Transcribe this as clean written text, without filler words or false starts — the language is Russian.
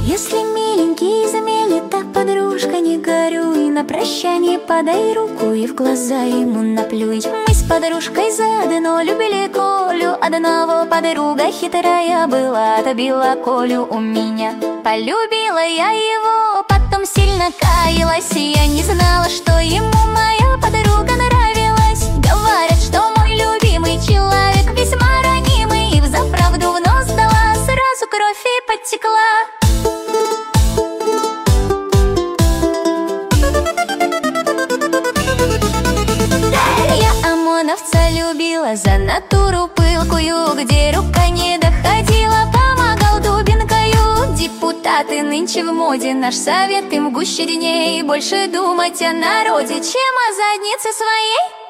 Если миленький замелит, так, подружка, не горюй. На прощание подай руку и в глаза ему наплюй. Мы с подружкой заодно любили Колю. Одного подруга хитрая была, добила Колю у меня. Полюбила я его, потом сильно каялась. Я не знала, что ему моя подруга нравилась. Говорят, что мой любимый человек весьма ранимый. И взаправду в нос дала, сразу кровь и подтекла. Я ОМОНовца любила за натуру пылкую, где рука не доходила, помогал дубинкою. Депутаты нынче в моде, наш совет им гуще дней. Больше думать о народе, чем о заднице своей.